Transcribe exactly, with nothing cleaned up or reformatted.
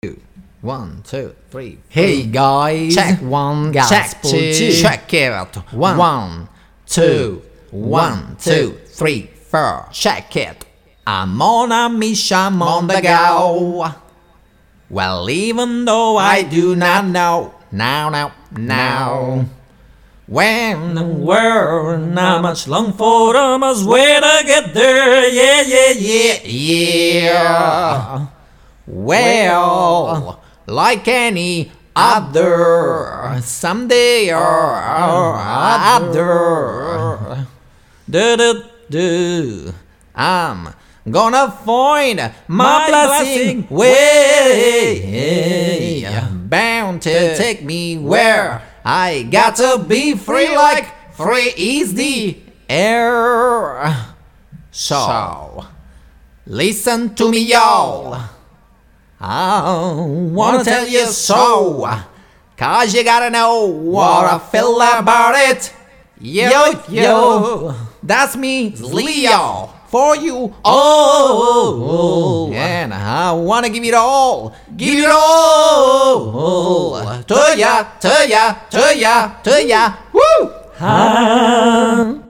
One, two, three. Hey guys, check one, check two, check it. One, one, two, one, two, three, four. Check it. I'm on a mission, I'm on the go. Well, even though I do not know now, now, now, when and where, and how much long for, I must wait to get there. Yeah, yeah, yeah, yeah. Well, like any other, someday or other, do, do, do, I'm gonna find my blessing way, bound to take me where I got to be free, like free is the air. So, listen to me, y'all. I wanna tell you so, cause you gotta know what I feel about it. Yo, yo, that's me, Leo, for you all. And I wanna give it all, give it all to ya, to ya, to ya, to ya. Woo!